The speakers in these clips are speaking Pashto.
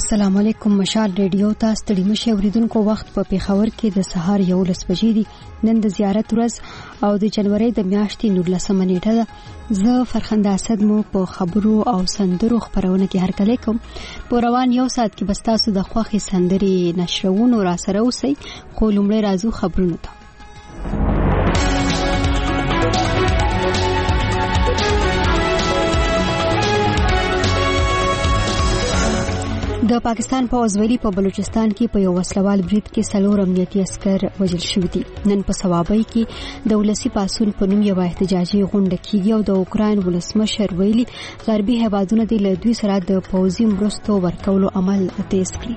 السلام علیکم. مشال ریډیو ته ستړي مشه اوریدونکو وخت په پیښور کې د سهار 11 بجې دي. نن د زیارت ورځ او د جنوري د میاشتې 19 نیټه ده. زه فرخنده اسد مو په خبرو او سندرو خبرونه کې هرکلی کوم. په روان یو ساعت کې بس تاسو د خوښي سندري نشرونو را سره اوسئ. خو لومړی راځو خبرونه ته. د پاکستان پوځ ویلي په بلوچستان کې په یو وسلوال برید کې 4 امنیتي عسكر وژل شوي دي. نن په ثوابۍ کې د ولسی پاسون په نوم یو احتجاجي غونډه کیږي او د اوکراین ولسمشر ویلي غربي هیوادونو د دوی سره د پوځي مرستو ورکولو عمل تیز کړي.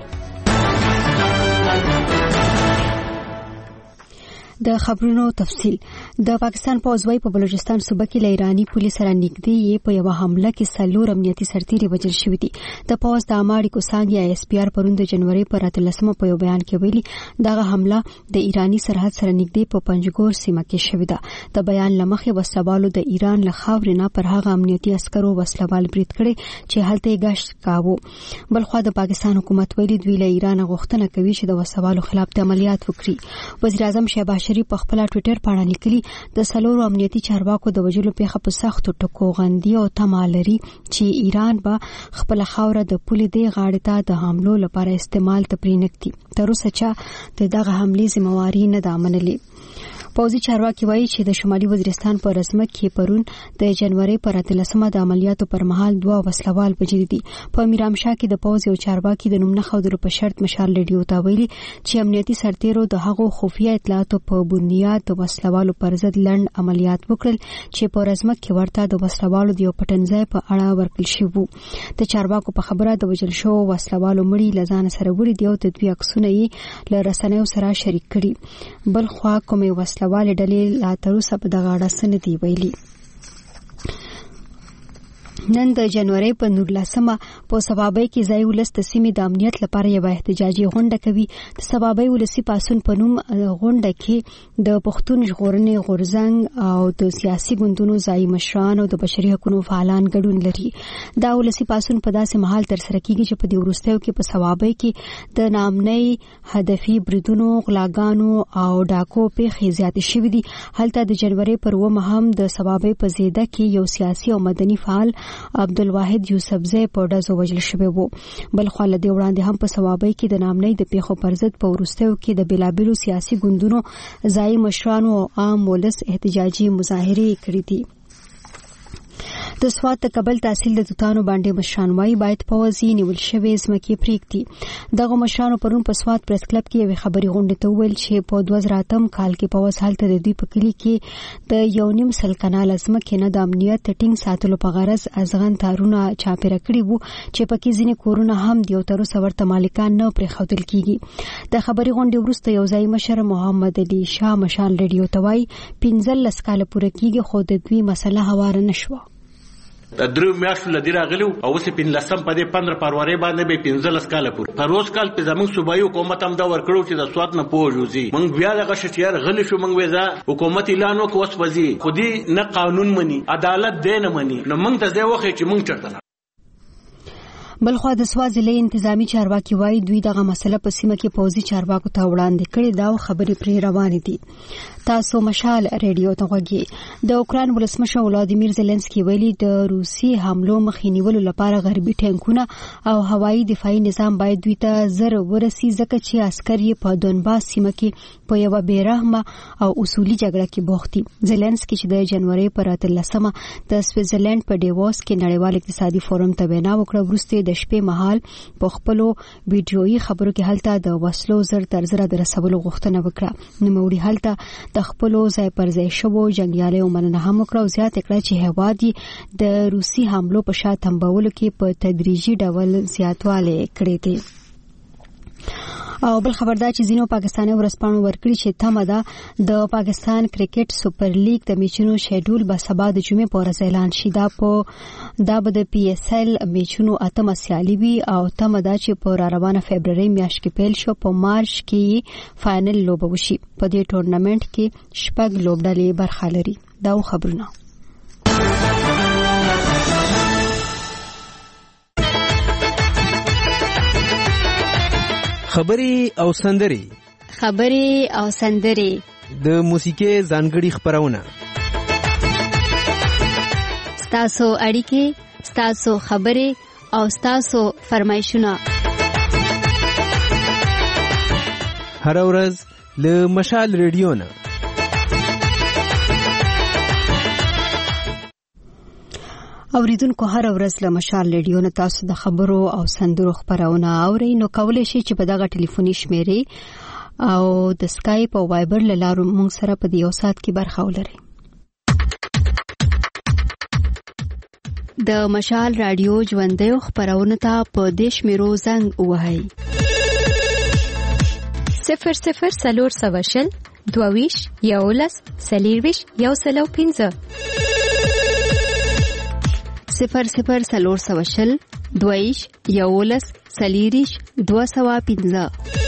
د خبرونو تفصيل. د پاکستان پوځ وايي په بلوچستان صوبه کې ایرانی پولیس سره نږدې په یو حمله کې 4 امنیتي سرتیري وژل شوي دي. د پوځ د اماري کوسانګي اس پی آر پروند د جنوري پر 13 په یو بیان کې ویلي دغه حمله د ایرانی سرحد سره نږدې په پنجګور سیمه کې شوې ده. د بیان لمخې وسلوالو د ایران له خاورې نه پر هغه امنیتي عسکرو وسلوال برید کړي چې هلته غشت کاوه. بلخو د پاکستان حکومت ویلي دوی له ایران غوښتنه کوي چې د وسلوالو خلاف د عملیات وکړي. وزیر اعظم شهباز شریف په خپل ټوئیټر باندې لیکلي د 4 امنیتي چارواکو د وژلو پیښه په سختو ټکو غندي او تمه لري چې ایران به خپل خاوره د پولې د غاړې ته د حملو لپاره استعمال تپرینکتي. تر اوسه چې دغه حملې ذمہواری نه ده منلې. پوځي چارواکي وایي چې د شمالي وزیرستان په رسمه کې پرون د جنوري پر 13 د عملیاتو پر مهال 2 وسلوال وژل دي. په میرامشاه کې د پوځ یو چارواکي د نوم نه خودلو په شرط مشال ریډیو ته ویلي چې امنیتي سرتیرو د هغو خفیه اطلاعاتو په بنیاد د وسلوالو پر ضد لند عملیات وکړل چې په رسمه کې ورته د وسلوالو د یو پټنځای په اړه ورکل شوی. د چارواکو په خبره د وژل شو وسلوالو مړي لزان سره وړي دی او د دوی عکسونه یې له رسنیو سره شریک کړي. بل خو کومه والي ډلې لا تر اوسه په دغه اړه څه نه دی ویلي. نن د جنوري په 19 په ثوابۍ کې ځای ولس د سیمې د امنیت لپاره یو احتجاجي غونډه کوي. د ثوابۍ ولسی پاسون په نوم غونډه کې د پښتون ژغورنې غورځنګ او د سیاسي ګوندونو ځای مشران او د بشري حقوقو فعالان ګډون لري. دا ولسی پاسون په داسې مهال تر سره کیږي چې په دې وروستیو کې په ثوابۍ کې د نامنۍ هدفي بریدونو غلاګانو او ډاکو پیښې زیاتې شوې دي. هلته د جنوري پر 1 هم د ثوابۍ په زیده کې یو سیاسي او مدني فعال عبدالواحد یوسفزی په ډزو وژل شوی وو. بل خو له دې وړاندې هم په ثوابۍ کې د نامنۍ د پیښو پر ضد په وروستیو کې د بلابلو سیاسي ګوندونو ځای مشرانو او عام ولس احتجاجي مظاهرې کړې دي. د سوات د کابل تحصیل د توتانو باندې مشران وايي باید پوځي نیول شوی ځمکې پریږدي. دغه مشرانو پرون په سوات پریس کلب کې یو خبري غونډه ته ویل چې په 2008 کال کې پوځ حالت د دوی په کلی کې د 1.5 کانال ځمکې نه د امنیت ټینګ ساتلو په غرض ازغن تارونه چاپیره کړي وو چې پکې ځینې کورونه هم د یو تر څورته مالکان نه پرې خودل کیږي. د خبري غونډې وروسته یو ځای مشر محمد علي شاه مشال ریډیو ته وایي 15 کال پوره کیږي خو د دوی مسله هوار نه شو. د درو میاشتو لدی راغلو او اوس په 15 په 15 فروری باندې به 15 کال پورې پروز کال په زمون صوبایي حکومت هم دا ورکړو چې د سوات نه پوجوزي مونږ بیا دغه شتیار غلی شو. مونږ وېزا حکومت اعلان وکړ اوس وځي خودي نه قانون مني عدالت دې نه مني نو مونږ ته ځای وخت چې مونږ چرته. بلخو د سوات ضلع انتظامی چارواکي وایي دوی دغه مسله په سیمه کې پوځي چارواکو ته وړاندې کړي دا خبرې پرې روانې دي. تاسو مشال ریډیو ته غوږی. د اوکراین ولسمشر ولادیمیر زيلنسکي ویلي د روسي حملو مخنیوي لپاره غربي ټانکونه او هوایي دفاعي نظام باید دوی ته زر ورسي ځکه چې عسكر یې په دونباس سیمه کې په یو بیرحمه او اصولي جګړه کې بوختي. زيلنسکي چې د جنوري پر 13 د سویټزرلند په ډیووس کې نړیوال اقتصادي فورم ته وینا وکړه. وروسته د شپې مهال په خپلو ویډیويي خبرو کې هلته د وسلو زر تر زر د رسولو غوښتنه وکړه. نوموړي هلته د خپلو ځای پر ځای شوو جنگیالیو مننه هم وکړه او زیاته کړه چې هیواد د روسي حملو په شا تنبولو کې په تدریجي ډول زیاتوالی کړی دی. او بل خبردار چې زینو پاکستاني ورسپانو ورکړي چې تمه ده د پاکستان کرکټ سپر لیګ د میچونو شیډول به سبا د جمعې په ورځ اعلان شي. دا به د پی اس ال میچونو اتمه سیالي وي او تمه ده چې په روانه فبرवरी میاشت کې پیل شو په مارچ کې فائنل لوبه وشي. په دې ټورنمنت کې 6 لوبډلې برخه لري. دا خبرونه خبرې او سندرې د موسیقۍ ځانګړي خبرونه ستاسو اړیکې ستاسو خبرې او ستاسو فرمایشونه هر ورځ له مشال ریډیو نه اوریدونکو هر ورځ له مشال ریډیو نه تاسو د خبرو او سندرو خبرونه اورئ. نو کولای شئ چې په دغه ټلیفوني شمیرې او د سکایپ او وایبر له لارو موږ سره په یو ساعت کې برخه ولرئ. د مشال رادیو ژوندۍ خبرونه ته په دیش میرو زنګ وهاي 00 22 یولس سلیرویش یو سلو 15 00 22 یولس سلیریش 215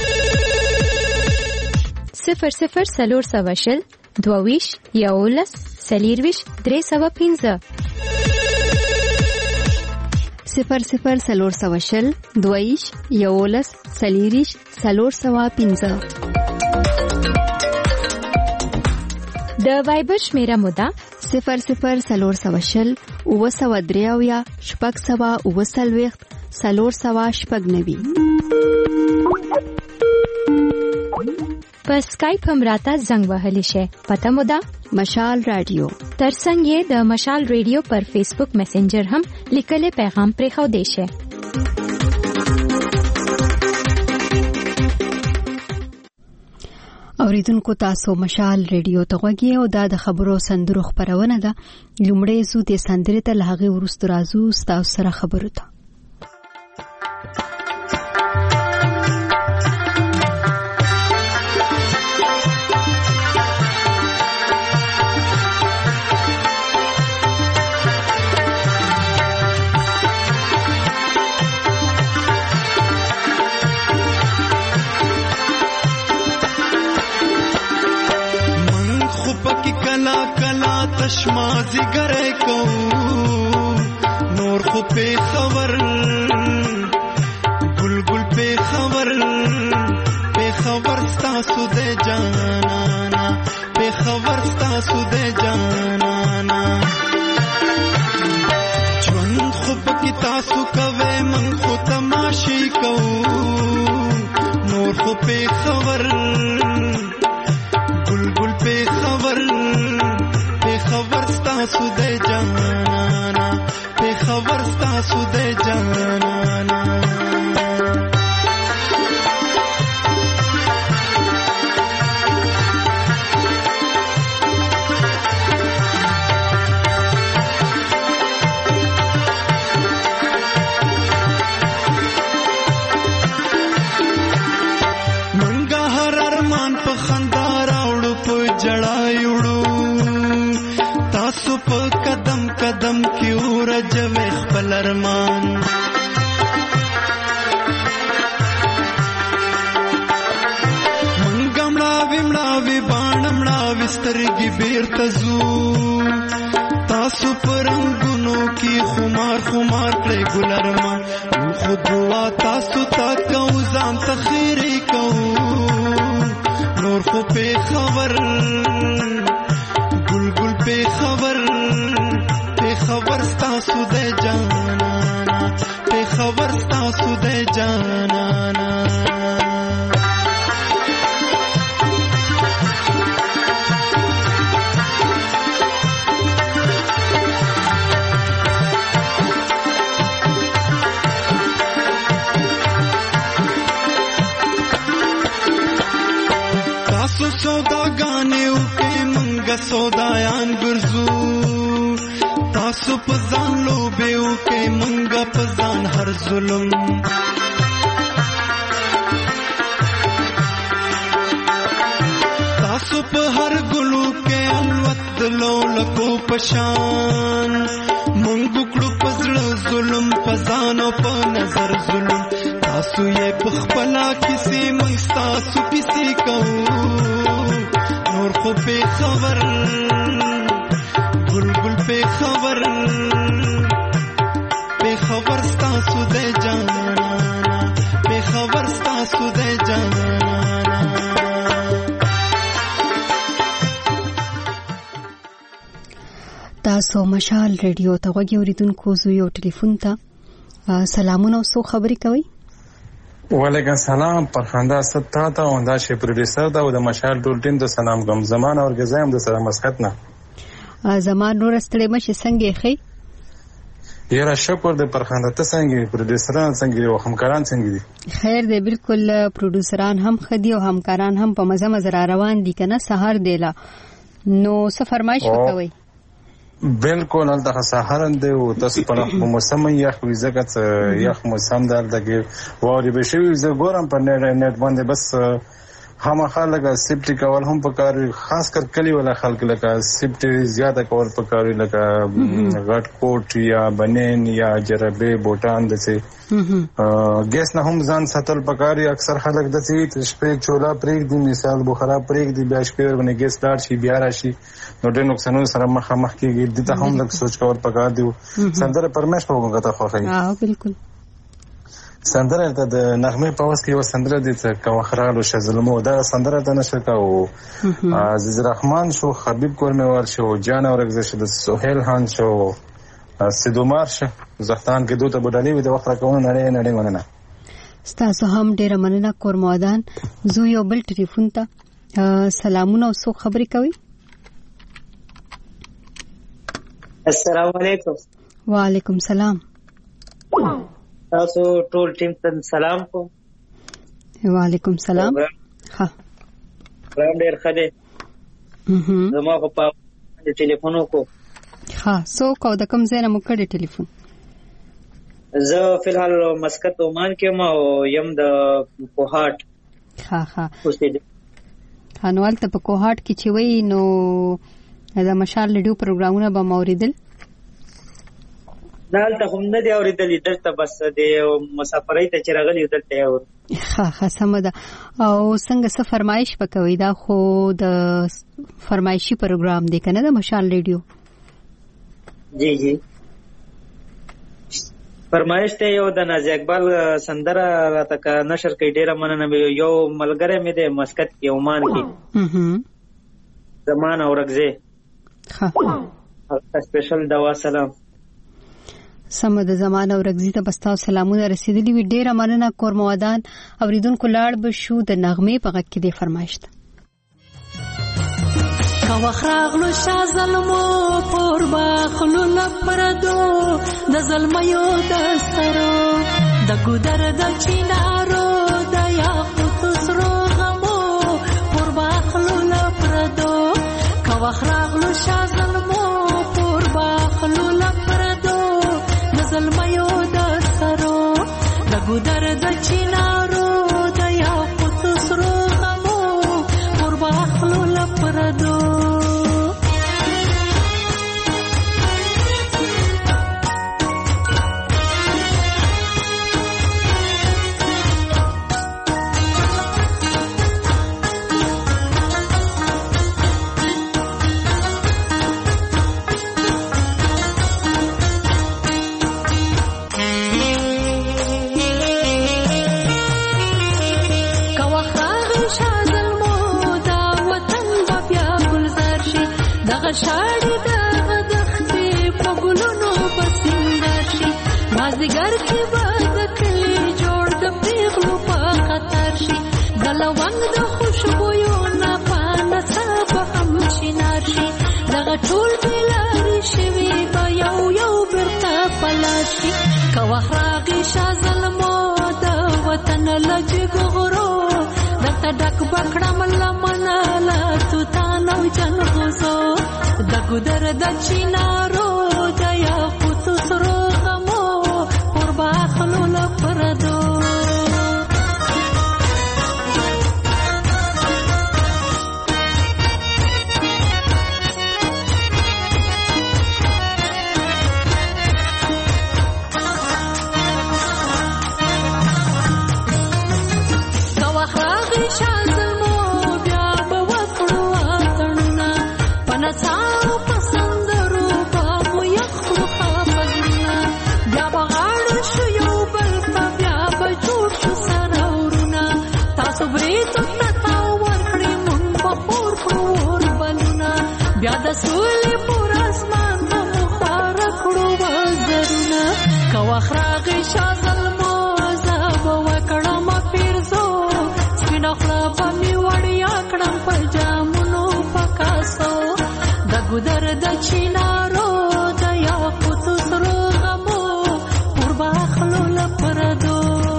00 22 یولس سلیرویش 315 00 22 یولس سلیریش 315 د وایبر شمیره مودا 00 اوسودریاویا شپږ سوا اوسلويخت سلور سوا شپږ نوي. په سکایپ هم راته زنګ وهلی شي. پته مودا مشال رادیو. ترڅنګ یې د مشال رادیو پر فیسبوک میسنجر هم لیکل پیغام پرېښو دی شي. اوریدونکو تاسو مشال ریډیو ته غوږی او د خبرو سندرو خبرونه ده. لومړی زو د سندرې ته لغه ورستو رازو تاسو سره خبرو ته. تشمازی گره کو نور خو پہ خبر گل گل پہ خبر ستاسو دے جانانا پہ خبر ستاسو دے جانانا ژوند خو پکې تاسو کوي من خو تماشي کو نور خو پہ خبر گل گل پہ خبر ستاسو دے جانانا پہ خبر ستاسو دے جانانا منګه هر ارمان په خندا راوړو په جړایوړو تاسو په قدم قدم کې ورځوي خپل ارمان مړاوي باڼه سترګې بیرته ځو تاسو په رنګونو کې خمار کړئ ګل ارمان خو دعا تاسو ته کوو ځان ته خیرې کوو نور خو په خبر پہ خبر ستاسو دے جانانا پہ خبر ستاسو دے جانانا تاسو سوداګانې وکړئ منګه سودایان ګرځو تاسو په ځان لوبې وکړئ منګه په ځان هر ظلم تاسو په هر ګلو کې الوت دلو لکو پشان منګو کړو په زړه ظلم په ځان او په نظر ظلم تاسو یې په خپلا کیسې موږ تاسو کیسې کوو نور خو په خبر بلبل په خبر ستاسو دے جانانا په خبر ستاسو دے تاسو مشال ریډیو ته غوږی اوریدونکو زو یو ټلیفون ته سلامونه او سو خبرې کوي. وعلیکم سلام پرخنده ستا ته او دا شي پروډوسر دا د مشال ټول ټیم ته سلام کوم. زمان اور غزایم د سلام مسکت نه زمان نور ستړي مشه څنګه خې یاره شکر د پرخنده ته څنګه پروډوسران څنګه او همکاران څنګه دي؟ خیر دی بالکل پروډوسران هم خدي او همکاران هم په مزه مزه روان دي کنه سحر دیلا نو څه فرمایش وکوي؟ بالکل الته سحرن دی او تاسو په موسم یخ ویزګت یخ موسم دلته ووري به شي زه ګورم په نت باندې بس هم خلک سیفټي کول هم پکاري خاص کر کلی ولا خلک لکه سیفټي زیاته کول پکاري لکه غټ کوټ یا بنین یا جربه بوټان دسي ګیس نه هم ځان ساتل پکاري. اکثر خلک دسي شپې چولا پریک دي مثال بخارا پریک دي بیا شپې ورنه ګیس لاړ شي بیا راشي نو ډېر نقصانونه سره مخ کېږي. دته هم لږ سوچ کول پکار دی. سندره پرمش په وګړه ته خوښي بالکل سندره ته د نغمه په واس کې و سندره دي ته کوخرالو شزلمو دا سندره ته نشه کا او عزیز رحمان شو حبیب کورموال شو جان اورګز شو د سہیل خان شو سیدومار شو زختان کې دوه بدلې و د وخت راکونه نړۍ ونه ستاسو هم ډیر مننه کورموادان. زو یو بل ټلیفون ته سلامونه او سو خبرې کوي. السلام علیکم. وعلیکم سلام. تاسو ټول ټیم ته سلام کوم. وعلیکم سلام. ها ډېر ښه دی. زما په ټلیفون کو ها سو کو د کوم ځای نه مو کړی ټلیفون؟ زه فلحال مسقط عمان کې ما یم د کوهاټ. ها هنوال ته په کوهاټ کې چې وای نو دا مشال ریډیو پروګرامونه به موریدل دلته هم نه دی اوریدلې دلته بس د مسافرۍ ته چې راغلی دلته اور ها سم ده. او څنګه څه فرمایش وکوي؟ دا خو د فرمایشي پروګرام دی کنه د مشال ریډیو؟ جی فرمایش ته یو د نازي اقبال سندره راته کا نشر کوي. ډیره مننه. یو ملګری مې د مسقط کې عمان کې زمان اورګزه ها سپیشل دوا سلام سم د زمانه ورګزی ته بستاو سلامونه رسیدلی وی. ډیره مننه کورموادان. اوریدونکو لاړ به شو د نغمه په غږ کې د فرمایش ته کا وخراغلو شازلمو پور باخلو لپردو د زلمیو دسترو د ګودر د چینارو د یاقوت سرو غمو پور باخلو لپردو کا وخراغلو شازلمو پور باخلو لپردو زلمیو د سرو د ګودر د چینارو د یاقوت سرو غمو قربا اخلو لپردو شاړي د دختې په ګلونو بسنګر شي مازدیګر کې به د کلي جوړ د پیغلو په خطر شي د لونګ د خوشبویو نه پانه به هم شینار شي دغه ټول بلاري شوي به یو برته پلاس شي که وخت راغی شاه ظلمو د وطن له جګو غرو درته ډک بکړم لمنه له توتان او جنغوزو د ګودر د چینارو د یاقوت سرو غمو قربا اخلو لپردو بیا د سولې پر اسمان شازلمو زب وکړم پیرزو سپین خلا په می وړیا کړم په جامونو پکاسو د ګدر د چینارو د یاقوت سرو غمو قربا خلو لپردو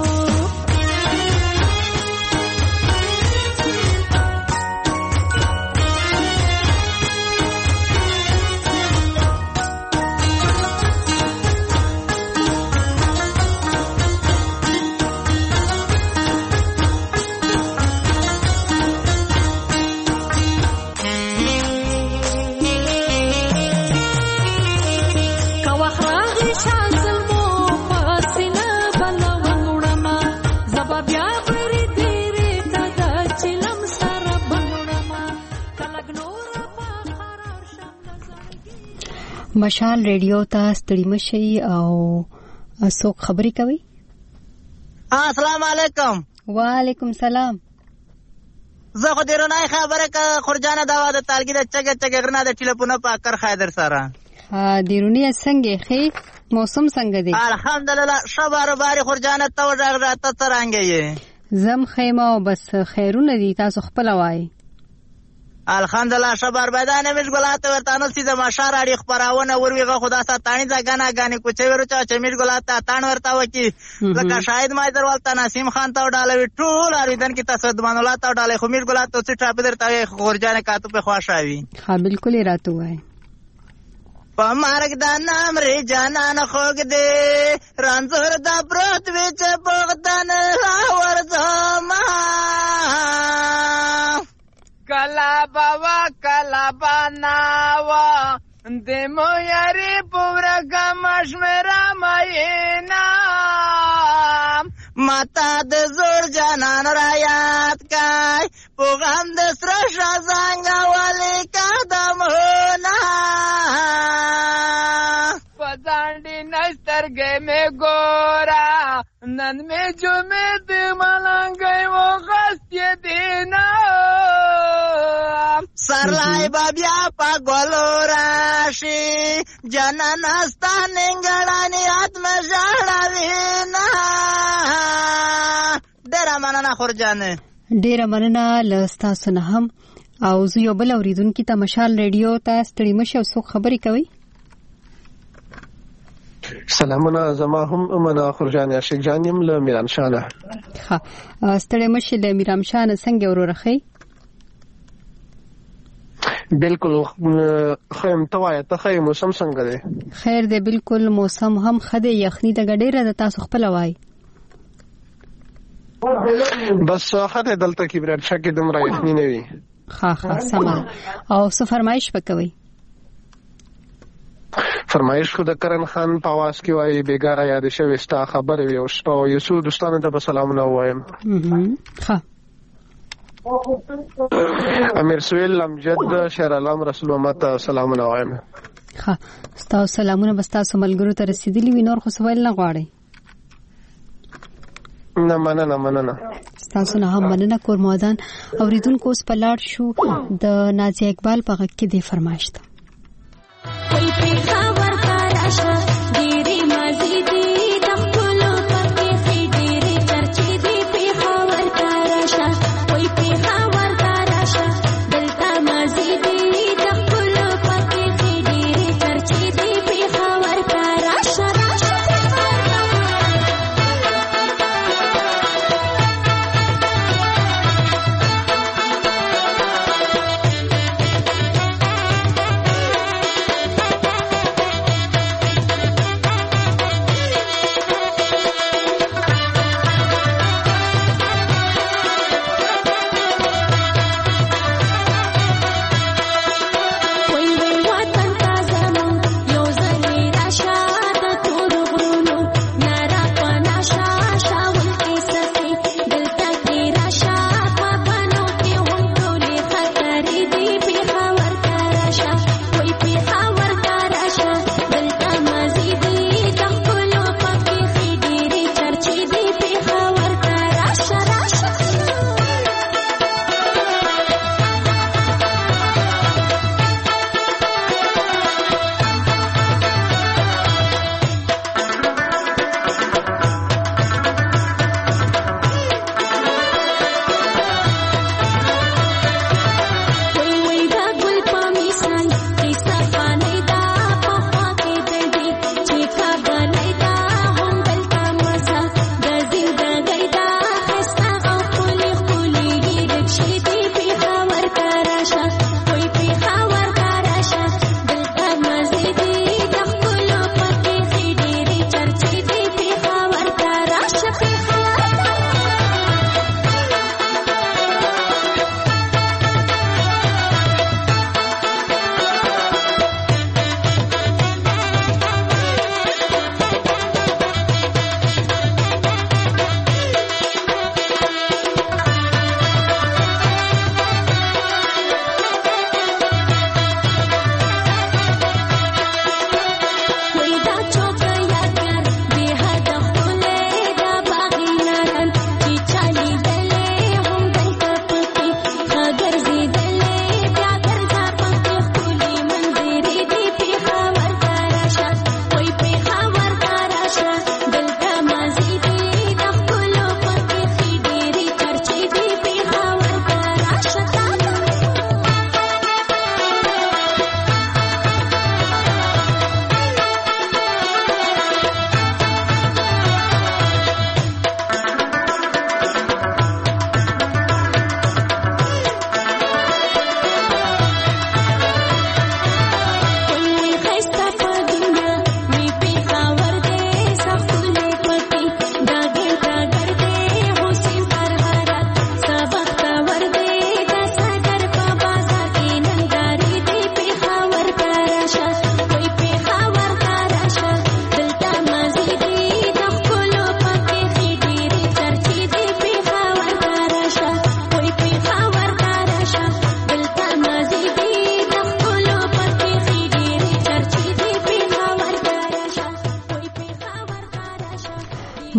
مشال ریډیو ته ستړي مشي او څوک خبرې کوي؟ السلام علیکم. وعلیکم سلام. زه خو دیرونای خبره که خورجانه دوا د تالګي د چګه چګه غرنا د ټلیفون په اکر خیدر سره. دیرونی څنګه خې موسم څنګه دی؟ الحمدلله شبار باري خورجانه ته وړه راته څنګه یې؟ زم خیمه او بس خیرونه دي تاسو خپل وای. الحمدلله شبار بدانه مش ګلاته ورتانو سیده مشار اړي خبرونه ورويغه خدا ستانی ځګنا غاني کوچې ورچا چمیش ګلاته تان ورتا وکی لکه شاهد مایدر ولتا نسیم خان ته ډالوي ټول اریدن کی تصدمان الله ته ډالې خو مش ګلاته چې ټاپ درته خورجانه کاتو په خواشاوي. ها بالکل راته وای. په مارګ د نام ری جانان خوګ دې رانزور د پروت وچ بغدان ورځما کلا بابا کلا بناوا د مو یاري پورګه مشمرا ماینا ماتا د زور جانان را یاد کای پوغام د سر شازنګ والی قدمونه پځانډي نسترګې مې ګورا نن مې جمعې د ملنګي و غستې دینا سرلای بابیا پا ګولو راشي جنان استا ننګړانی اتم ژړاوینا ډېر مننه خورجانه. ډېر مننه لستاسو نه هم او زه یو بل اوریدونکو ته مشال ریډیو ته ستړي مشه او څوک خبرې کوي؟ سلامونه زما هم امنا خورجانه شیخ جانیم له میران شانه. ها ستړي مشه له میران شانه څنګه ورورخی؟ بالکل خیم توای ته خیم موسم څنګه دی؟ خیر دی بالکل موسم هم خده یخنی د ګډیره د تاسو خپل وای. بس خده دلته کې برات شکه دمر یخنی نه وي. ها سما او څه فرمایش وکوي؟ فرمایش خو د کرن خان په आवाज کې وای بیګاره یاد شوي ستا خبر وي او شپه یسو دوستانو ته سلام نه وایم. ها امیر سویل امجد شهر علام رسول محمد سلام نه وایم. ها تاسو سلامونه بس تاسو ملګرو ته رسیدلی وي نور خو سوال نه غواړي؟ نه مننه تاسو نه هم مننه کورمادان اوریدونکو اوس په لاړ شو د نازیه اقبال په غږ کې دی فرمایش ته. کوئی خبر کا راشا ډېری مازی دی د خپل پکې ډېری چرچې دی په خبر کا راشا کوئی خبر کا راشا دلته مازی دی د خپل پکې ډېری چرچې دی په خبر کا راشا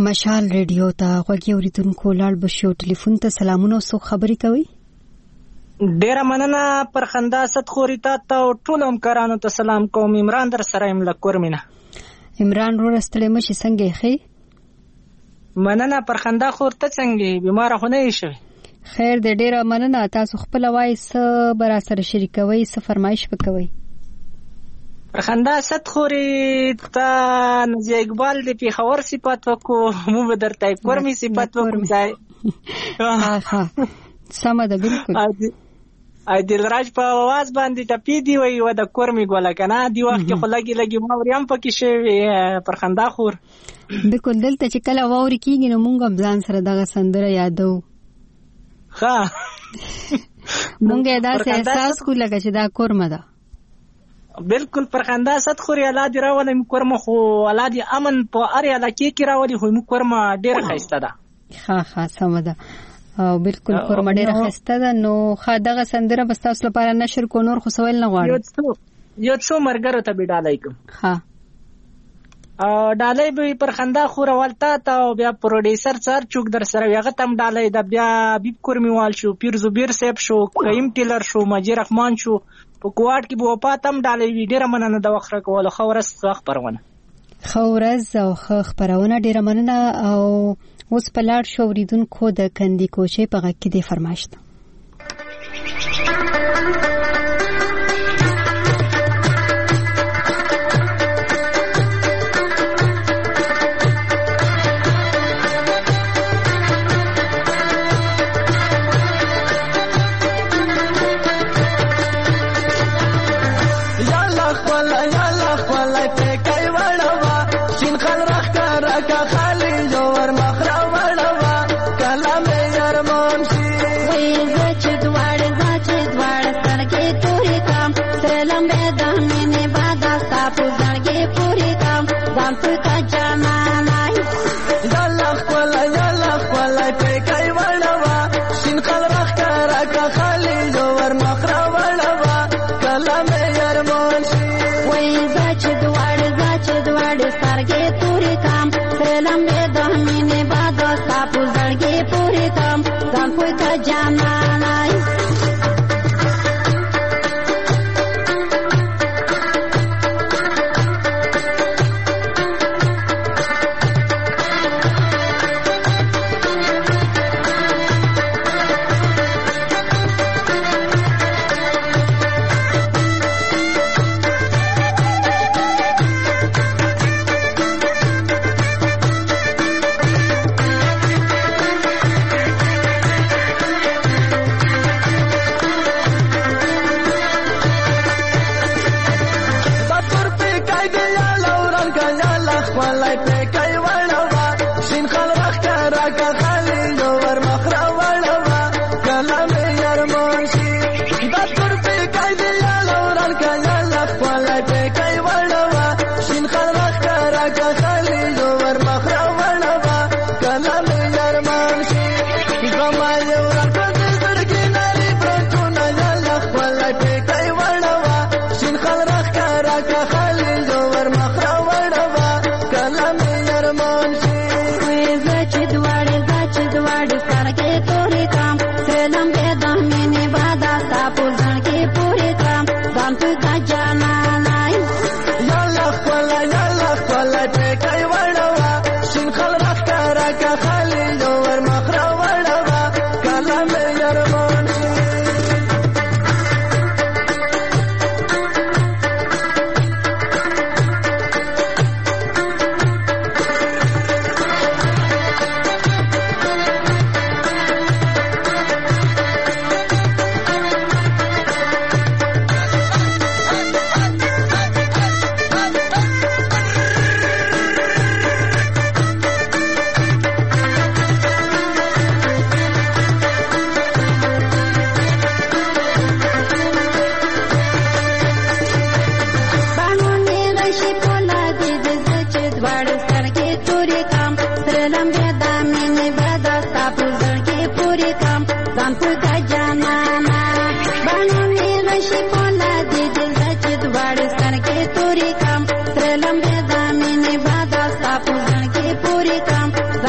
مشال ریډیو ته غوږی اوریدونکو لاړ بشو ټلیفون ته سلامونه او خبرې کوي. ډیره مننه پر خندا ست خوري تا ته ټول همکارانو ته سلام کوم. عمران در سره یم لکور مینا. عمران ورستلې مشي څنګه خې؟ مننه پر خندا خور ته څنګه بیمار خو نه شي؟ خیر دې ډیره مننه. تاسو خپل وای څه برا سره شریکوي څه فرمایش وکوي؟ پر خندا ست خوري تا نزی اقبال دې پیښور صفات وکړو مو به درته کورمي صفات وکړم ځای. ها سم ده بالکل. ا دلراج په आवाज باندې ټپی دی وي و د کورمي ګوله کنه دی وخت کې خلګي ما وریم پکې شي پر خندا خور. بالکل دلته چې کله ووري کیږي نو مونږ هم ځان سره دغه سندره یادو. ها مونږه دا احساس کو لګا چې دا کورمه ده. بالکل پر خندا ست خوري الله دې راولم کورمه خو الله دې امن په اریا لکه کې راولي خو مو کورمه ډیر خسته ده. ها سم ده او بالکل کورمه ډیر خسته ده. نو دغه سندره بس تاسو لپاره نشر کو نور خو سوال نه غواړم. یو څو مرګرو ته بډالای کوم. ها ډالای به پر خندا خور ولتا ته بیا پروډوسر سر چوک در سره یغه تم ډالای د بیا بیب کورمی وال شو پیر زبیر صاحب شو کریم ټیلر شو مجید رحمان شو په کوارت کې بو پاتم ډالای وی ډیره مننه د وخت راکول خورس خبرونه خورز او خبرونه ډیره مننه. او اوس په لاړ شو اوریدونکو د کندی کوچې په غږ کې د فرمایش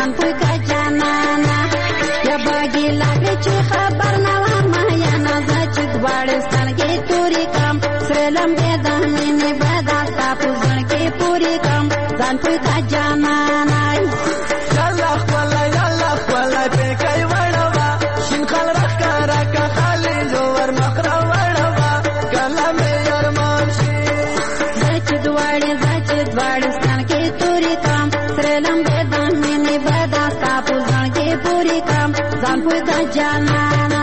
ځان پوی کا جانانا یا باګي لاګي چې خبر نه ما یا نازا چې دواړه ستنګې توري کم سلام دې د مینې بدا تاسو ځنګې پوری کم ځان پوی کا جانانا یالله خپل په کوي وړوا شین خل راکا خالي جوړ مخره وړوا کلم یارمان شي چې دواړه ستنګې توري کم سلام دې د مینې بدا تاسو ځنګې پوری کم ځان پوی کا جانانا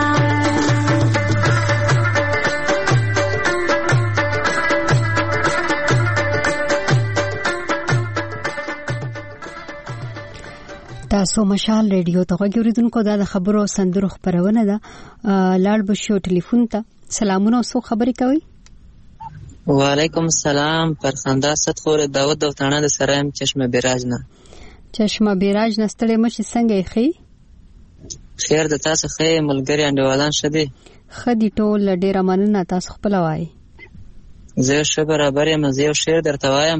تاسو مشال ریډیو ته غوړیدونکو د خبرو سندرو خبرونه ده لاړ بشو ټلیفون ته سلامونه سو خبرې کوي وعلیکم السلام پرخنده ستخور داود دوتانه د سرایم چشمه بیراج نه ستړي مشي څنګه خي خیر د تاسو خې ملګری انډیوالان شدي خدي ټول ډیر مننه تاسو خپل وای زه شه برابر یم زه یو شعر درته وایم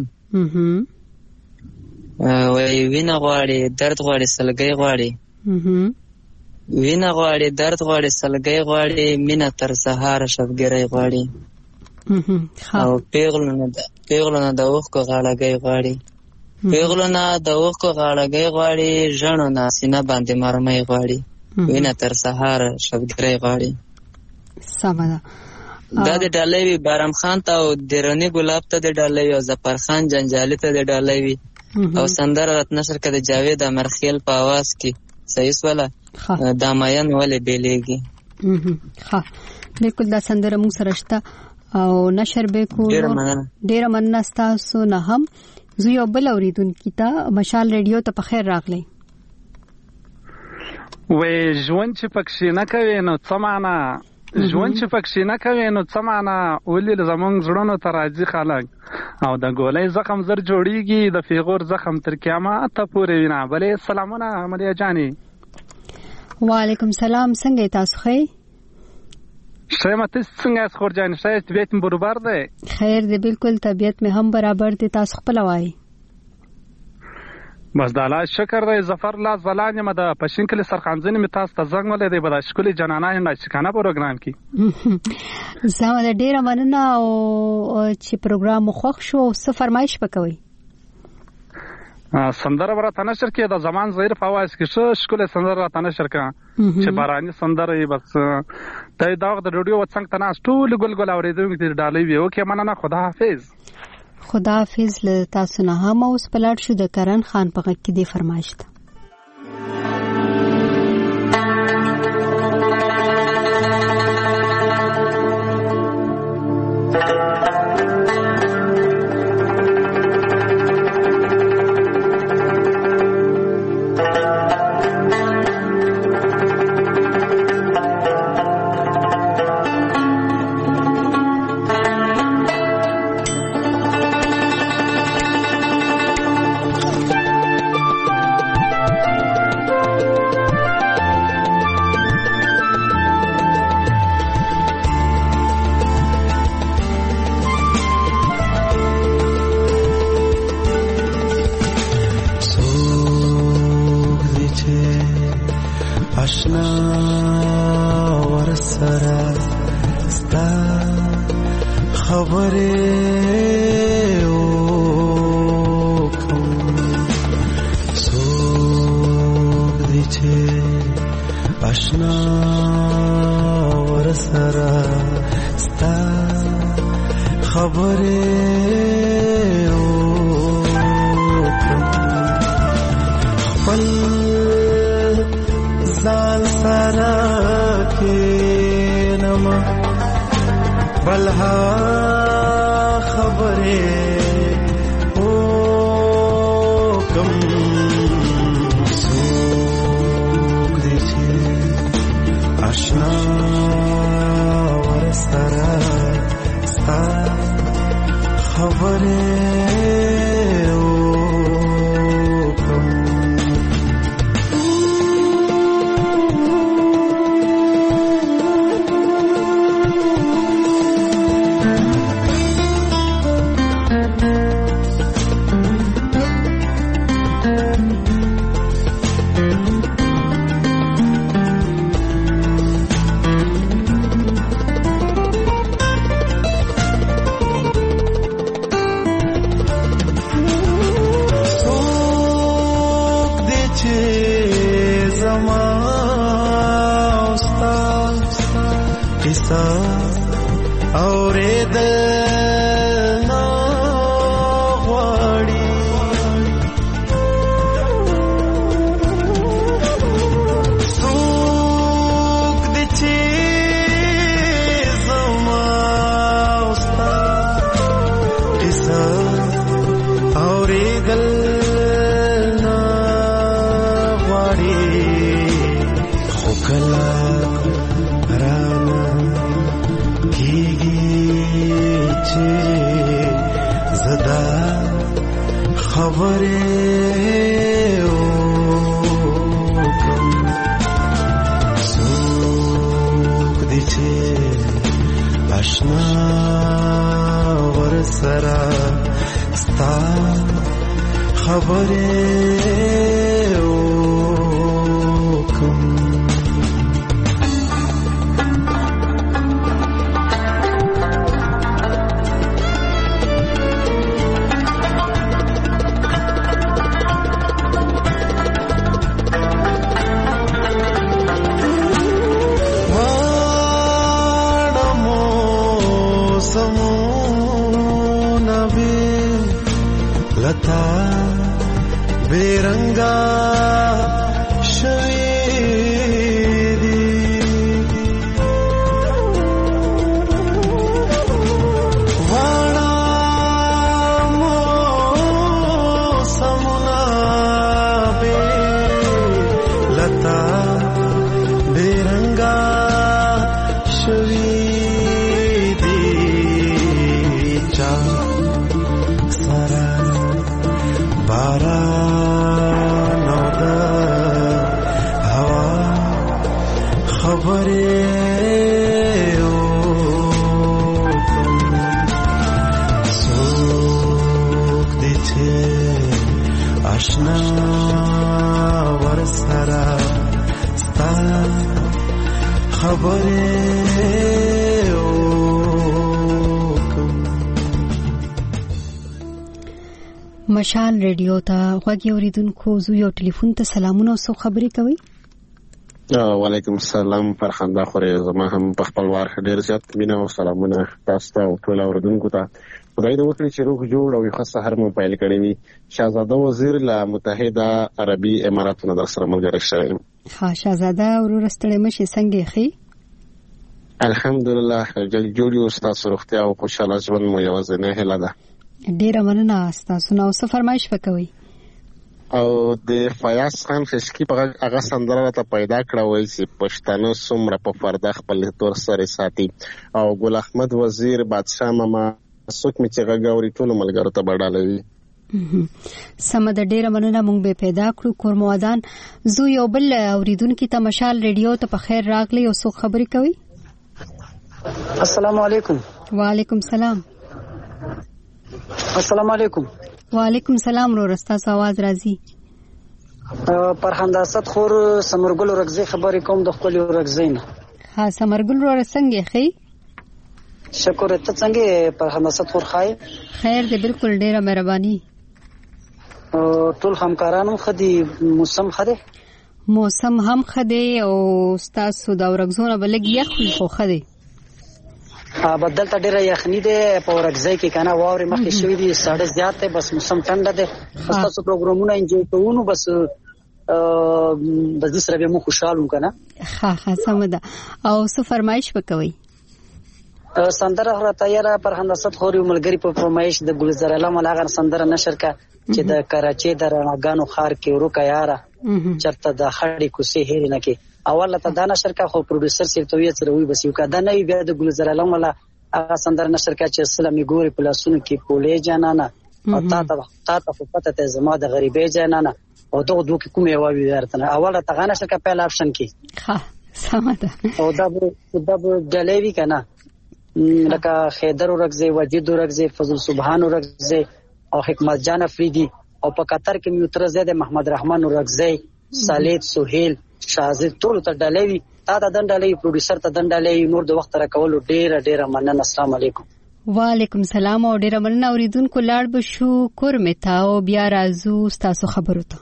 وای وینه غواړي درد غواړي سلګي غواړي وینه غواړي درد غواړي سلګي غواړي مینه تر سهار شبګری غواړي او پیغلونه د اوخ کو غاړګي غواړي پیغلونه د اوخ کو غاړګي غواړي ژوند نه سینه باندې مرمۍ غواړي وینه تر سهار شبګری غواړي سمه دا د ډالوي بارم خان ته او درونی ګلاب ته د ډالوي او ظفر خان جنجالي ته د ډالوي او سندره رات نشر کده جاوید امرخیل په आवाज کې صحیح ولا دامایان ولې بیلېږي ها بالکل دا سندره مو سره شته او نشر به کو ډیر مننه تاسو نه هم زه یو بل اوریدونکو ته مشال ریډیو ته په خیر راغلی وې ژوند چې پکښې نه کوي نو څه معنا ژوند چې پکښې نه کوي نو څه معنا ولې زمونږ زړونو ته راځي خلک او د ګولۍ زخم زر جوړیږي د فیغور زخم تر قیامت پورې وینا بلې سلامونه ملیا جاني وعلیکم سلام څنګه تاسو خې شیمه تاسو څنګه خور جاني شاید طبیعت مې برابر ده خیر دی بالکل طبیعت مې هم برابر دي تاسو خپل وای بس د الله شکر دی ظفر لا زلان یم د پښین کلی سرخانځنی می تاسو ته زنګ ولې دی بل شکل جنانه نه شکانه پروګرام کی زما د ډیره مننه او چې پروګرام خوښ شو او څه فرمایش وکوي سندره ورته نشر کې د زمان زهیر په आवाज کې شکل سندره ورته نشر کا چې باراني سندره بس ته دا د ریډیو وڅنګ تناس ټول ګل اوریدونکو ته ډالۍ وي او کې مننه خدا حافظ ل تاسو نه هم اوس پلاټ شو د کرن خان په غږ کې دی فرمایش ده اورېدل نه غواړي څوک دې چې زما او ستا کیسه اورېدل نه غواړي خو کله زدا خبرې وکړم څوک دې چې آشنا ورسره ستا خبرې وکړم लता बेरंगा शवेरी वाणा मौसमुना बे लता बेरंगा शवेरी चा सारा باران او د هوا خبرې څوک دې چې آشنا ورسره ستا خبرې مشال ریډیو ته غوږی اوریدونکو زو یو ټلیفون ته سلامونه او خبرې کوي. وعلیکم السلام فرخنده خوري زما هم په خپل وار ډیر زیات مینه او سلامونه تاسو ته او ټول اوریدونکو ته. خدای دې وکړي چې روح جوړ او ښه سحر مو پیل کړی وي. شاهزاده وزیر له متحده عربي اماراتو نه در سره ملګری شوی. ها شاهزاده ورور ستړی مشي څنګه خي؟ الحمدلله جوړ یو تاسو روغتیا او خوشاله ژوند مو یوازینۍ هیله ده. ډیره مننه تاسو نو څه فرمایش وکوي. او د فیاض خان خشکی په هغه سندره ته پیدا کړه وای چې پښتانه څومره په فردا خپل تور سره ساتي او ګل احمد وزیر بادشاہ ماما څوک می چې غاوري ټول ملګرو ته بډالوي. سم د ډیره مننه مونږ به پیدا کړو کورموادان زو یو بل اوریدونکو ته مشال ریډیو ته په خیر راغلی او څه خبرې کوي. السلام علیکم. وعلیکم سلام. السلام علیکم. وعلیکم سلام ورو تاسو आवाज راځي. فرهنده اسد خور سمرګل ورغزي خبرې کوم د خپل ورغزي نه. ها سمرګل ور څنګه خي؟ شکر ته څنګه فرهنده اسد خور خای؟ خیر دې بالکل ډیره مهرباني. ټول همکارانو خدي موسم خده؟ موسم هم خده او تاسو د ورغزونه بلګ یخ خو خده. بدل ته ډیره یخنی ده په ورغزي کې کنه واوري مخې شوې دي ساړه زیات ده بس موسم ټنډه ده. تاسو پروګرامونه انجوای کوو بس د دې سره به مو خوشاله وکنه. ها سم ده او څه فرمایش وکوي. سندره هر تیاره پر هندست خوري ملګری په فرمایش د ګلزار علم هغه سندره نشر کا چې د کراچي د رڼاګانو خار کې ورکا یاره چرته د خړې کوسه هېر نه کې اوله ته دا نشر کا خو پروډوسر سیرتوی سره وي بس یو کا دا نه بیا د ګلزار علم ولا هغه سندره نشر کا چې سلامي ګوري پلاسونو کې پولې جانانا او تا ته پته ته زما د غریبې جانانا او دغه دوه کومه واوی ورته اوله ته غنه نشر کا په اپشن کې ها سمه او دا ډلېوی کنه لکه خیدر ورغزي وجید ورغزي فضل سبحان ورغزي او حکمت جان افریدی او په قطر کې میوتر زید محمد رحمان ورغزي صالح سہیل شازد ټول ته ډلېوی تا د دندلې پروډوسر ته دندلې نور د وخت را کول ډېر مننه. السلام علیکم. وعلیکم سلام او ډېر مننه اوریدونکو لاړ بشو کور متا او بیا راځو تاسو خبرو ته.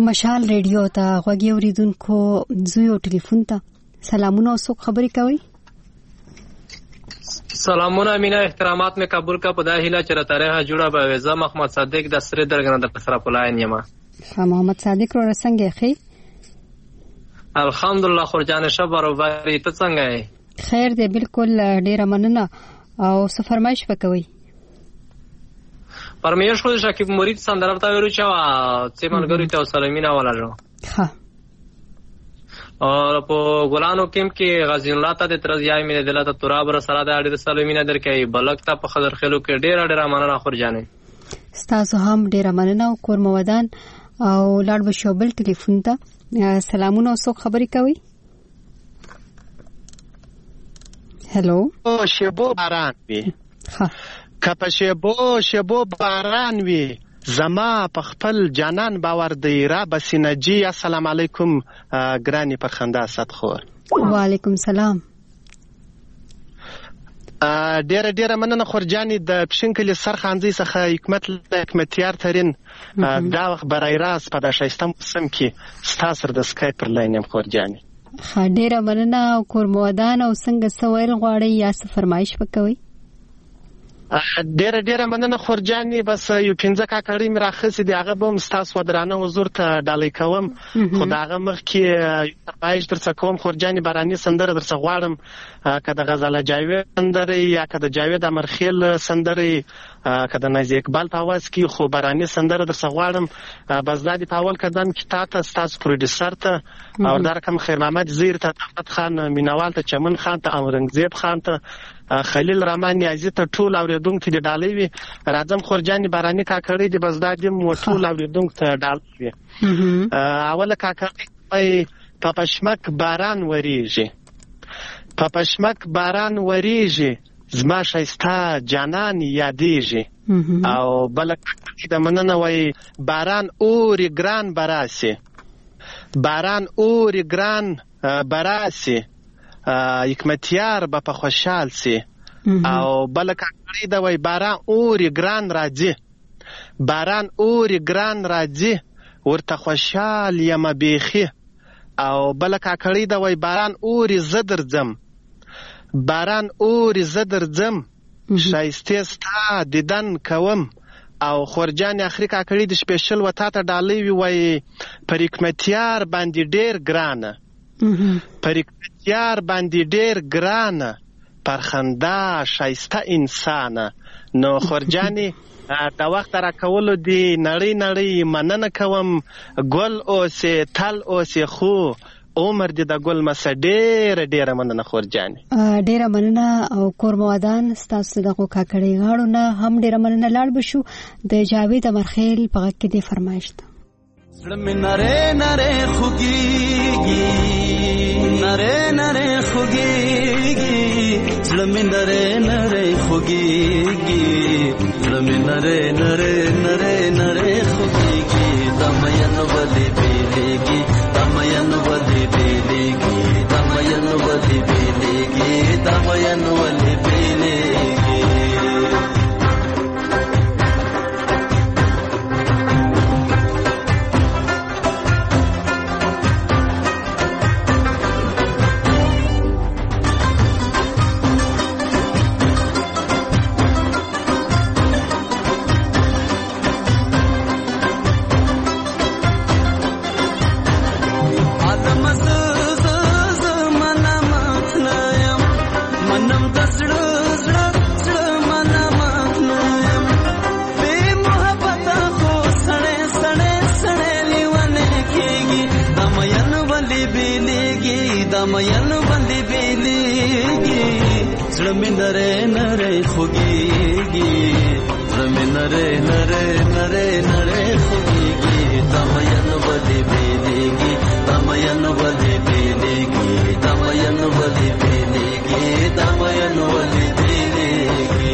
مشال ریډیو ته غوږی اوریدونکو زویو ټلیفون ته سلامونه او څوک خبرې کوي؟ سلامونه مینا احترامات میں قبول کا پدا هیله چر تاریخ جوړه به وزا محمد صادق د سری درګنه د پسرا پلاین یما محمد صادق رو څنګه خې؟ الحمدلله خورجان شبر او بری ته څنګه یې؟ خیر دی بالکل ډیره مننه او څه فرمایش وکوي؟ فرمایش خو شکیب مرید سندره ته ورو چا چې ملګری ته سلامونه ولاړو. ها او په ګلانو کې غزین الله ته د ترزیای مې دلته تراب را سره د اړې سلامونه درکې بلک ته په خضر خلو کې ډیره مننه خورجانې. ستاسو هم ډیره مننه او کور مودان او لاړ به شوبل ټلیفون ته سلامونه او څوک خبرې کوي؟ هلو شبو باران وی کپه شبو باران وی زما په خپل جانان باور دی را بسنجی. السلام علیکم ګرانی پر خندا صدخور. وعلیکم سلام. ډیره مننه خورجانی د پښینکلی سرخانځي څخه حکمتیار ترين دا وخت برای راز په د شایسته موسم کې ستاسو د سکایپ پر لاین خورجانی. ډیره مننه او کور مودان او څنګه سوال غواړي یا څه فرمایش وکوي؟ ډیره مننه خورجانی. بس یو 15 کاکړی مې راخصې دی هغه به هم ستاسو ودرانه حضور ته ډالۍ کوم خو د هغه مخکې فرمایش درڅه کوم خورجانی باراني سندره درڅه غواړم که د غزاله جاوید سندرې یا که د جاوید امرخیل سندرې که د نازي اقبال په اواز کې خو باراني سندره درڅه غواړم. بس دا د په اول قدم کې تاته ستاسو پروډوسر ته او دا رقم خیر محمد زیر ته طاقت خان مینوال ته چمن خان ته اورنګزیب خان ته خلیل رحمان نیازی ته ټول اوریدونکو ته ډالۍ وي. راځم خورجانی باراني کاکړی دی بس دا دې مو ټول اوریدونکو ته ډالۍ وي. اوله کاکړی په پشمک باران وریږي په پشمک باران وریږي زما شایسته جانان یادېږي. او بل کاکړی د مننه وای باران اوري ګران براسي باران اوري ګران براسي حکمتیار به په خوشحال سي. او بل کاکړی د وای باران اوري ګران راځي باران اوري ګران راځي ورته خوشحال یم بیخي. او بل کاکړی د وای باران اوري زدر ځم باران اوري زدر ځم شایسته ستا دیدن کوم. او خورجان اخري کاکړی د سپیشل وتا ته ډالۍ وی پر حکمتیار باندې ډیر ګرانه پر حکمتیار باندې ډیر ګرانه پر خندا شایسته انسانه. نو خورجانی دا وخت را کولو دی نړۍ مننه کوم ګل اوسه تل اوسه خو عمر دی د ګل مس ډیره مننه خورجانی. ډیره مننه او کور مودان ستاسو دغه کاکړی غاړو نه هم ډیره مننه. لاړ بشو د جاوید امرخیل په غږ کې دی فرمایش ته. زړه مې نره خوږیږي نره خوږیږي زړه مې نره خوږیږي زړه مې نره خوږیږي د مین ولې بیلېږي د مین ولې بیلېږي د مین ولې بیلېږي د مین ولې بیلېږي. زړه مې نره خوږیږي زړه مې نره خوږیږي د مین ولې بیلېږي د مین ولې بیلېږي د مین ولې بیلېږي د مین ولې بیلېږي.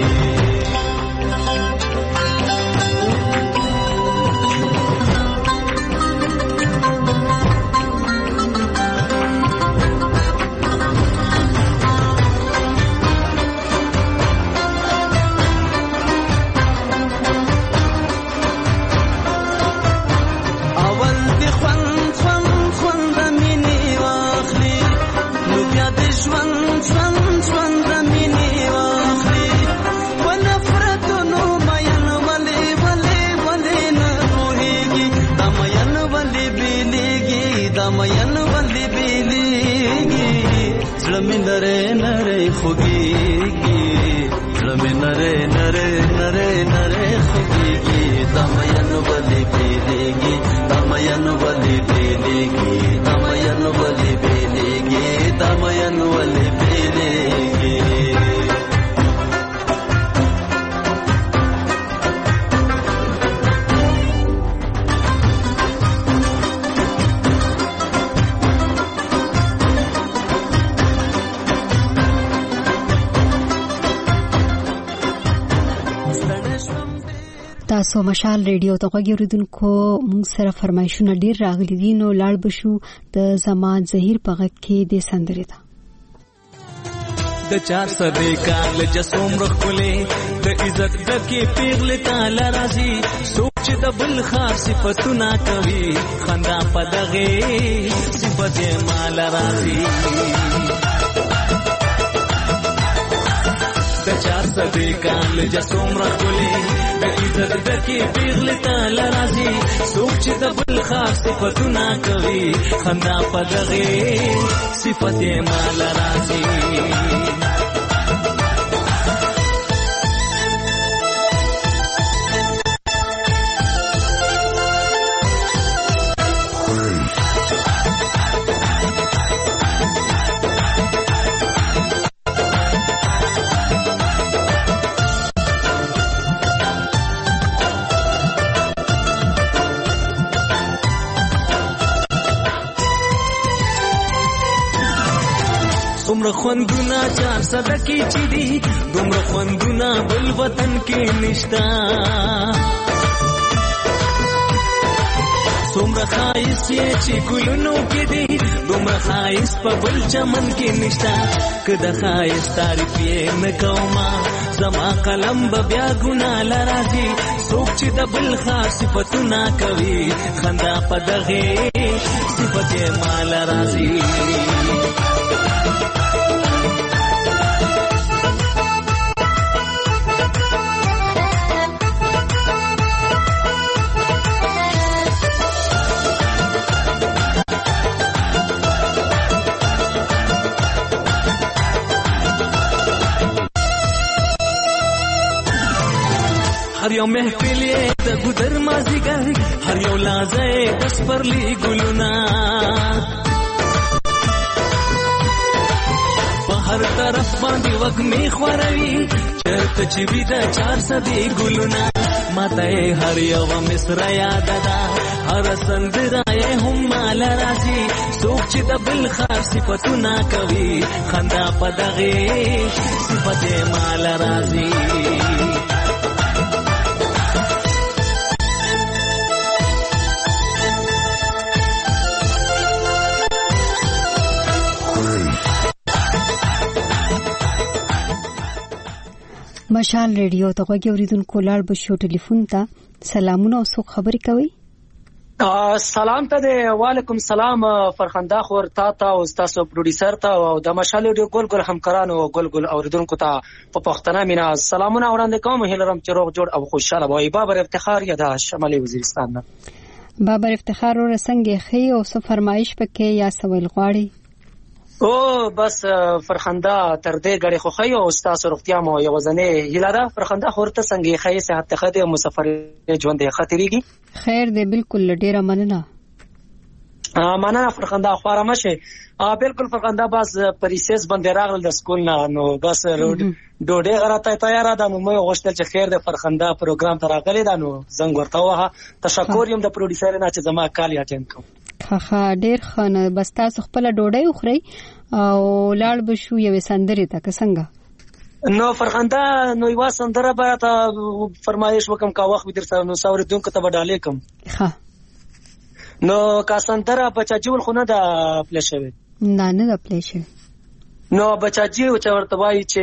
تاسو مشال ریډیو ته غوږی اوریدونکو موږ سره فرمایشونه ډیر راغلي دي نو لاړ بشو د زمان زهیر په غږ کې د سندرې ته د 400 کال جسوم رخلې د عزت د کې پیغله تعالی راضي سوچ د بل خاص صفاتونه کوي خندا پدغه صفات مال راضي د 400 کال جسوم رخلې د عزت د کې پیغله تعالی راضي سوچ د بل خاص صفاتونه کوي خندا پدغه صفات مال راضي دومره خوندونه 400 کې چې دي دومره خوندونه بل وطن کې نشتا څومره خایس چې ګلونو کې دي دومره خایس په بل چمن کې نشتا کله خایس تعریف یې نه کومه زما قلم به بیا ګنا لراځي څوک چې د بل خاص صفاتونه کوي خندا په دغه صفات مال راځي هر یو محفل د ګدر مازیګر هر یو لازه د سپرلی ګلونا په هر طرف باندې وګمې خوروي چرته چې وي د 400 ګلونا ماته هر یو مصر یاد ده هر سندرای هم مال راځي څوک چې د بل خاص صفاتونه کوي خندا په دغه صفات مال راځي مشال ریډیو ته غوږی اوریدونکو لاړ بشو ټلیفون ته سلامونه او څوک خبرې کوي سلام ته وعلیکم سلام فرخنده خور تا او تاسو پروډوسر ته او د مشال ریډیو ګل همکارانو ګل اوریدونکو ته په پښتنه مینا سلامونه وړاندې کوم هیلرم چې روغ جوړ او خوشاله وای بابر افتخار یا د شمالي وزیرستان نه بابر افتخار ورسنګ خي او څه فرمایش پکې یا سوال غواړي او بس فرخنده تر دې غړي خو خي او تاسو روغتیا مو یو ځنه هیلاره فرخنده خورته څنګه خي صحت ته مسافر ژوند خطرېږي خیر دې بالکل ډیره مننه فرخنده خواره مشه بالکل فرخنده بس پریسس باندې راغل د سکول نه نو بس ډوډۍ غراته تیار ده نو مې غوښتل چې خیر د فرخنده پروګرام ته راغلی دا نو زنګ ورته وها تشکر یم د پروډوسر نه چې زما کال یا ټیم کوم خا ډیر خانه بس تاسو خپل ډوډۍ وخورئ او لاړ بشو یو سندرې ته څنګه نو فرخنده نو یو سندره به ته فرمایش وکم کا وخت در سره نو ساور دونکو ته وډالې کوم ها نو کا سندره بچا جول خو نه د پلیشوي نه د پلیشوي نو بچا جیو چې ورته وایي چې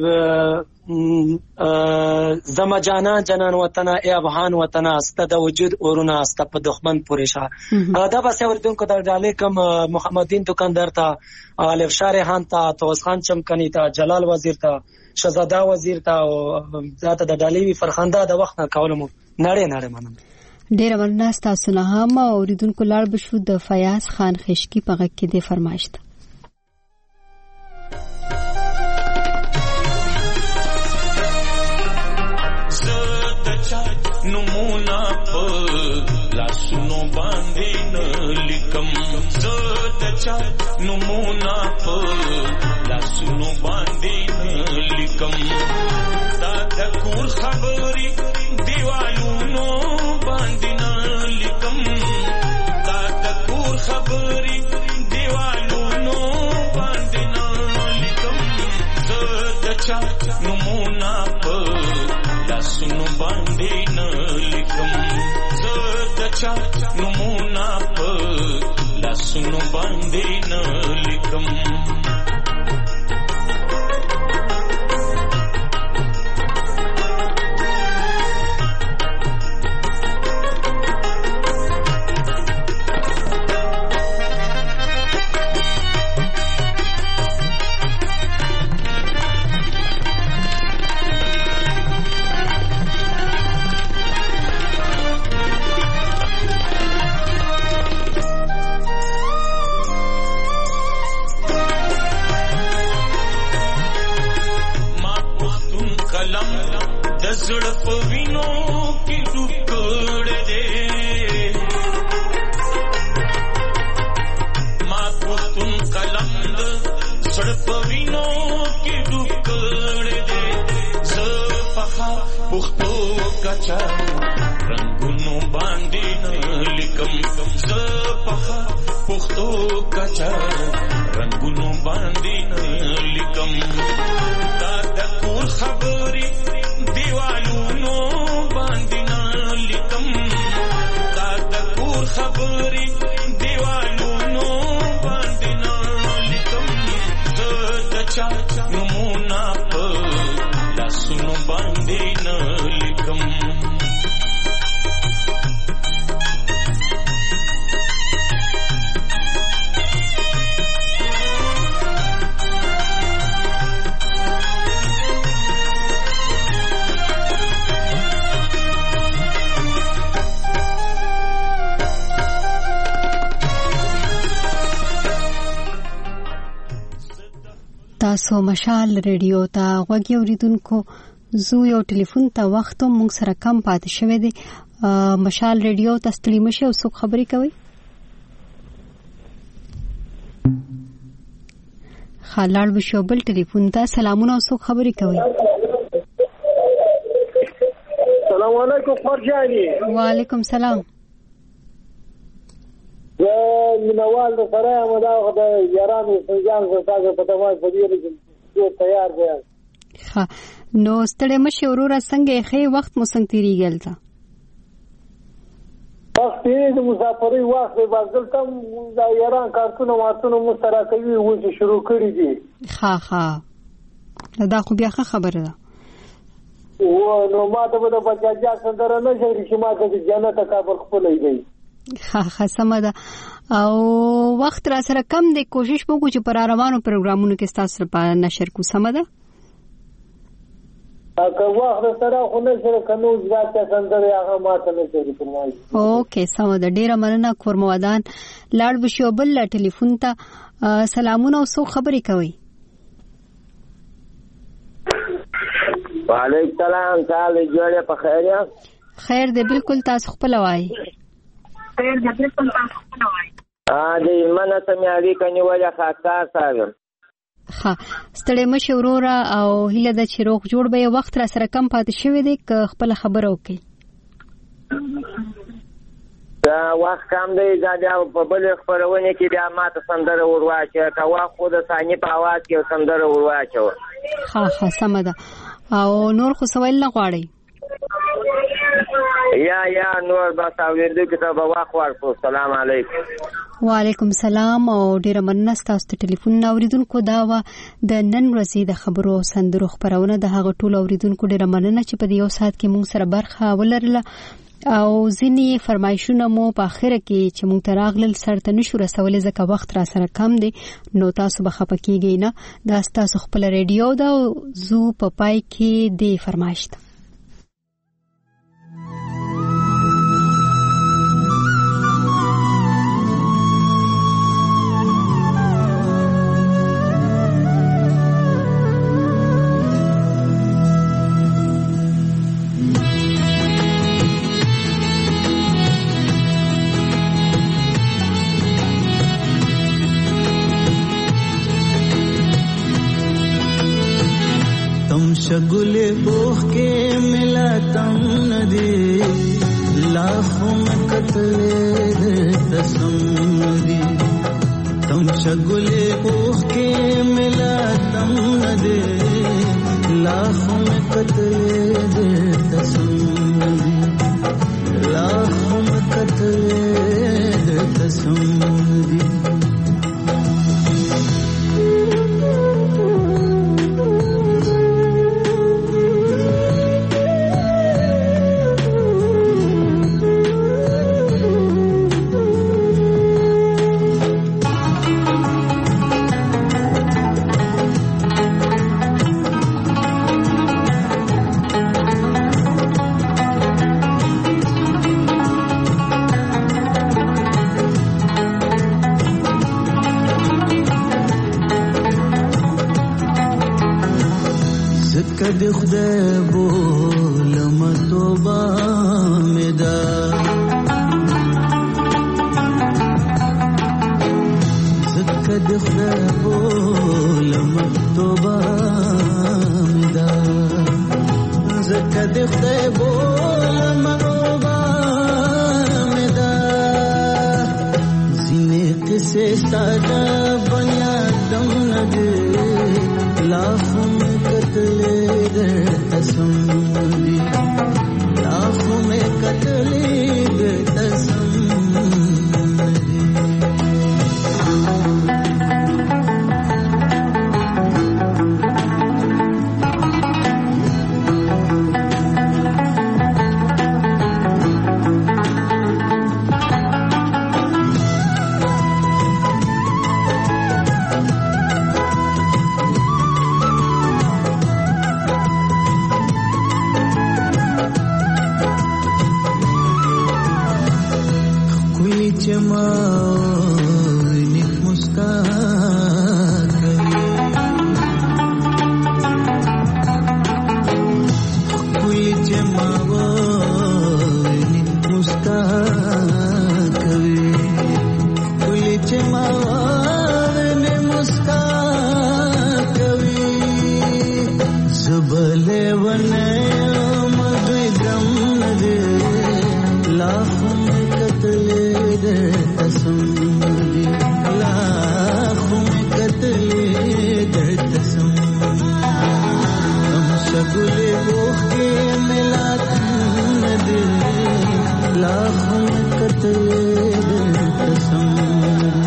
زما جانان وطن ای افغان وطن است د وجود اورونه است په دښمن پوریشا دا بس اردن کو درجاله کم محمدین دکاندار تا الف شارحان تا توس خان چمکنی تا جلال وزیر تا شهزاده وزیر تا او ذات د ډالوی فرخنده د وخت نه کولم نړۍ منم ډیر مننه تاسو نه هم اوریدونکو لاړ بشو د فیاض خان خشکی په غږ کې د فرمایش نمونا په لاسونو باندې نلیکم زړه چا نمونا په لاسونو باندې نلیکم دا د کور خبرې دیوالونو باندې نلیکم دا د کور خبرې دیوالونو باندې نلیکم زړه چا نمونا په لاسونو باندې نلیکم چا نمونه په لاسونو باندې نه لیکم زړه په وینو کې ډوب کړی دی ما پښتون قلم د زړه په وینو کې ډوب کړی دی زه پخا پښتو کچا رنګونو باندې نه لیکم زه پخا پښتو کچا رنګونو باندې نه لیکم دا د کور خبرې دیوالونو باندې نه لیکم دا د کور خبرې دیوالونو باندې نه لیکم زه د چا نمونه په لاسونو باندې نه لیکم تاسو مشال ریډیو ته غوږی اوریدونکو زو یو ټلیفون ته وخت مونږ سره کم پاتې شوی دی مشال ریډیو ته ستړي مشه او څوک خبرې کوي خالد بشوبل ټلیفون ته سلامونه او څوک خبرې کوي السلام علیکم خورجانی وعلیکم سلام منوال د سره مدا خدای یارانو سنجان زړه په تماس بدیل کې تیار دی ها نو ستړي مشه ورور څنګه خې وخت مو څنګه تیریږي وخت یې د مسافرۍ وخت به بدل تم دا یاران کارتونه واسونو مشترکوي و چې شروع کړی دي ها دا خو بیا خبره ده و نو ما ته د بچاجا سندره نه شي چې ما ته جنت کابل خپلې دی ها سمه ده او وخت را سره کم دی کوشش وکړو چې پر روانو پروګرامونو کې تاسو لپاره نشر کو سمه ده اګه وخت سره خو نه سره کنو ځکه سندره هغه ماته نه شي کومای اوکې سمه ده ډیره مننه کورموادان لاړ بشوبل ټلیفون ته سلامونه او څو خبرې کوي وعلیکم السلام تعالی جوړه په خیر یا خیر دې بالکل تاسو خپل وای خیر دې بالکل تاسو خپل وای دې منه سمې علي کني ولا خاصه صاحب ها ستړي مشه ورور او هله د چروغ جوړ به وخت را سره کم پاتې شوی دی ک خپل خبره وکي دا وخت کم دی دا په بل خبرونه کې بیا ماته سندره ورواچه کا واخ خو د ثاني په आवाज کې سندره ورواچه ها سم ده او نور خو سوال نه غواړي یا نور بس اوریدو کتاب واخ ورکو السلام علیکم وعلیکم السلام او ډیره مننه تاسو ته ټلیفون اوریدونکو دا و د نن ورځې د خبرو سندرو خبرونه د هغه ټول اوریدونکو ډیره مننه چې په یو ساعت کې موږ سره برخه ولرله او ځینې فرمایشونه مو په اخره کې چې موږ تراغلل سره نشو رسولې ځکه وخت را سره کم دی نو تاسو به خپه کیږئ نه دا تاسو خپل ریډیو دا زو په پای کې دی فرمایش शगुले बोह के मिला तम नदी लाखों में कतले तसम दी तुम शगुले बोह के मिला तम नदी लाखों में कतले तसम दी लाखों में कतले د خدای بولم توبه مې ده ځکه د خدای بولم توبه مې ده ځکه د خدای بولم توبه مې ده ځینې قصې ستا د بنیادم نه دي लाखों में कतले कसम दी लाखों में कतले कसम दी लाखों में कतले कसम